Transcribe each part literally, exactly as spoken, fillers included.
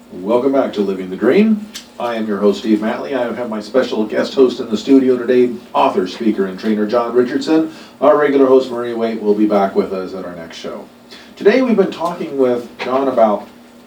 Welcome back to Living the Dream. I am your host, Steve Matley. I have my special guest host in the studio today, author, speaker, and trainer John Richardson. Our regular host, Maria Waite, will be back with us at our next show. Today we've been talking with John about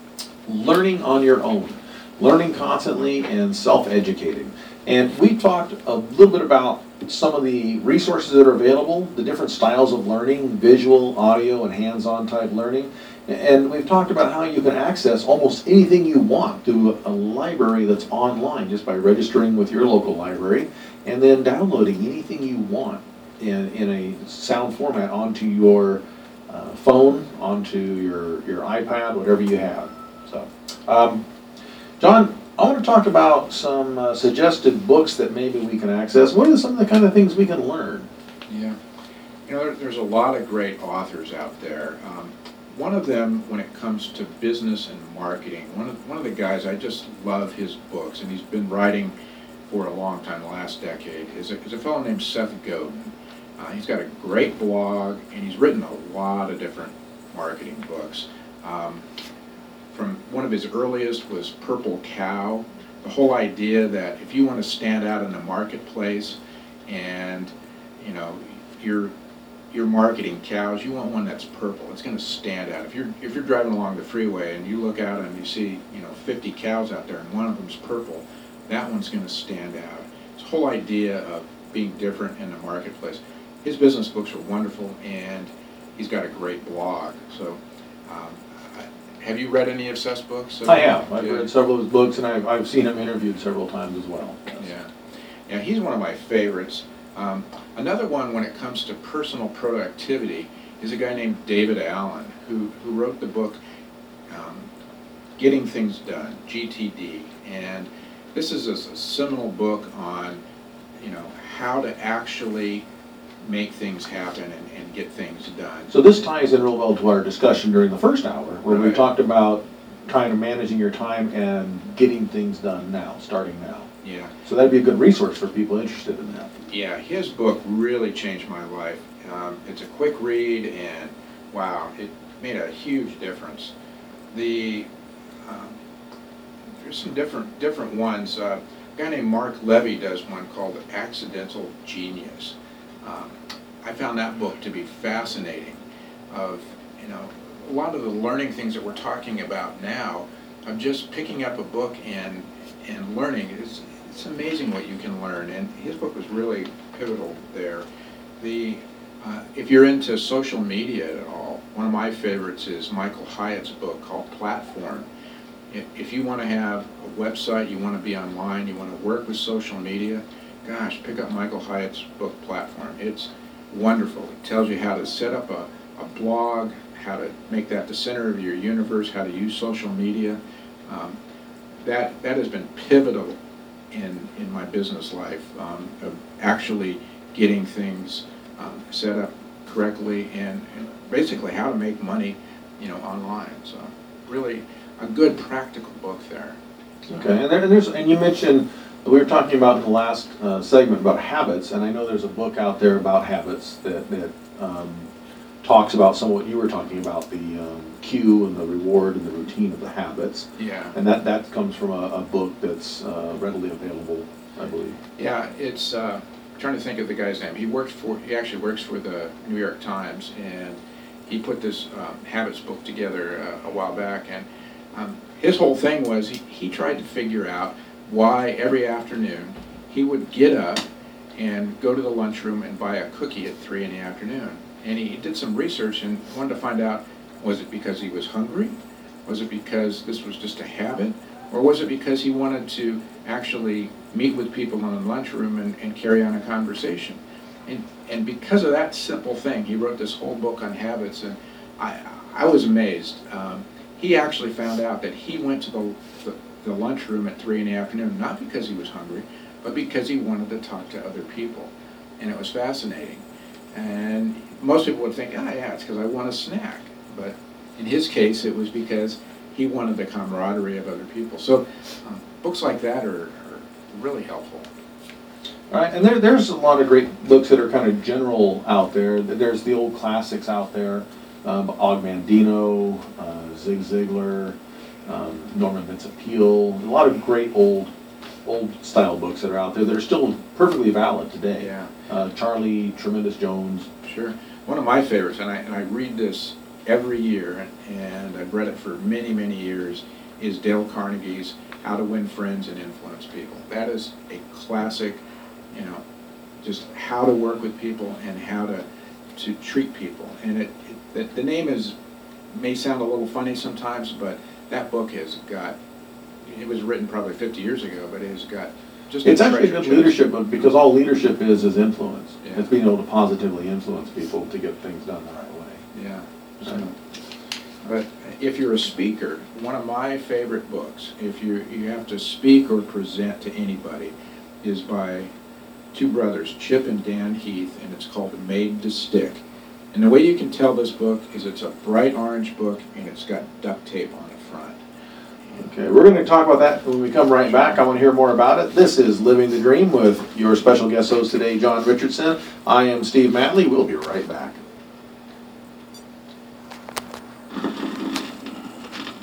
learning on your own, learning constantly and self-educating. And we talked a little bit about some of the resources that are available, the different styles of learning, visual, audio, and hands-on type learning. And we've talked about how you can access almost anything you want through a library that's online just by registering with your local library and then downloading anything you want in, in a sound format onto your uh, phone, onto your, your iPad, whatever you have. So, um, John, I want to talk about some uh, suggested books that maybe we can access. What are some of the kind of things we can learn? Yeah, you know, there, there's a lot of great authors out there. Um, One of them, when it comes to business and marketing, one of, one of the guys, I just love his books, and he's been writing for a long time, the last decade, is a, is a fellow named Seth Godin. Uh, he's got a great blog, and he's written a lot of different marketing books. Um, from one of his earliest was Purple Cow, the whole idea that if you want to stand out in the marketplace and, you know, you're you're marketing cows, you want one that's purple. It's going to stand out. If you're if you're driving along the freeway and you look out and you see, you know, fifty cows out there and one of them's purple, that one's going to stand out. It's the whole idea of being different in the marketplace. His business books are wonderful, and he's got a great blog. So, um, I- have you read any of Seth's books? I have. I've Yeah. read several of his books, and I've, I've seen him interviewed several times as well. Yeah, yeah, he's one of my favorites. Um, another one when it comes to personal productivity is a guy named David Allen, who, who wrote the book um, Getting Things Done, G T D. And this is a, a seminal book on, you know, how to actually make things happen and, and get things done. So this ties in real well to our discussion during the first hour, where we Right. talked about kind of managing your time and getting things done now, starting now. Yeah. So that'd be a good resource for people interested in that. Yeah, his book really changed my life. Um, it's a quick read, and wow, it made a huge difference. The um, there's some different different ones. Uh, a guy named Mark Levy does one called Accidental Genius. Um, I found that book to be fascinating. Of you know, a lot of the learning things that we're talking about now, of just picking up a book and and learning. It's, It's amazing what you can learn, and his book was really pivotal there. The uh, if you're into social media at all, one of my favorites is Michael Hyatt's book called Platform. If, if you want to have a website, you want to be online, you want to work with social media, gosh, pick up Michael Hyatt's book Platform. It's wonderful. It tells you how to set up a, a blog, how to make that the center of your universe, how to use social media. Um, that that has been pivotal in in my business life, um, of actually getting things um, set up correctly and, and basically how to make money, you know, online. So really a good practical book there. So, Okay, and, there, and there's and you mentioned we were talking about in the last uh, segment about habits, and I know there's a book out there about habits that that um, talks about some of what you were talking about, the um, cue and the reward and the routine of the habits. yeah, And that, that comes from a, a book that's uh, readily available, I believe. yeah. It's uh, I'm trying to think of the guy's name. He works for he actually works for the New York Times, and he put this um, habits book together uh, a while back. And um, his whole thing was he, he tried to figure out why every afternoon he would get up and go to the lunchroom and buy a cookie at three in the afternoon. And he did some research and wanted to find out, was it because he was hungry? Was it because this was just a habit? Or was it because he wanted to actually meet with people in the lunchroom and, and carry on a conversation? And, and because of that simple thing, he wrote this whole book on habits, and I, I was amazed. Um, he actually found out that he went to the, the, the lunchroom at three in the afternoon, not because he was hungry, but because he wanted to talk to other people. And it was fascinating. And most people would think, ah, yeah, it's because I want a snack. But in his case, it was because he wanted the camaraderie of other people. So um, books like that are, are really helpful. All right, and there, there's a lot of great books that are kind of general out there. There's the old classics out there, um, Og Mandino, uh, Zig Ziglar, um, Norman Vincent Peale, a lot of great old, old style books that are out there that are still perfectly valid today. Yeah. Uh, Charlie Tremendous Jones. Sure. One of my favorites, and I, and I read this every year, and I've read it for many, many years, is Dale Carnegie's How to Win Friends and Influence People. That is a classic, you know, just how to work with people and how to, to treat people. And it, it the, the name is may sound a little funny sometimes, but that book has got, it was written probably fifty years ago, but it has got just It's a actually treasure good chest. leadership, but because all leadership is, is influence. Yeah. It's being able to positively influence people to get things done the right way. Yeah. So, but if you're a speaker, one of my favorite books, if you you have to speak or present to anybody, is by two brothers, Chip and Dan Heath, and it's called Made to Stick. And the way you can tell this book is it's a bright orange book and it's got duct tape on the front. Okay, we're going to talk about that when we come right back. I want to hear more about it. This is Living the Dream with your special guest host today, John Richardson. I am Steve Matley. We'll be right back.